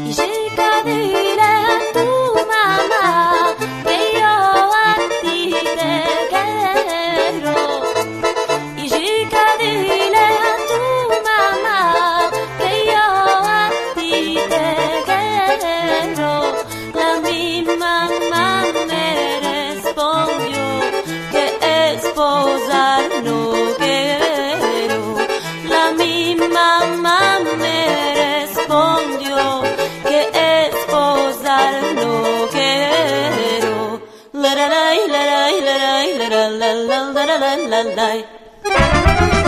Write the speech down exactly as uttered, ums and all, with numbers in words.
chica, dile a tu mamá que yo a ti te quiero. Y chica, dile a tu mamá que yo a ti te quiero. La mi mamá me respondió que esposar no quiero. La mi mamá me respondió que esposar no quiero. La la la la la la la la la la la la la.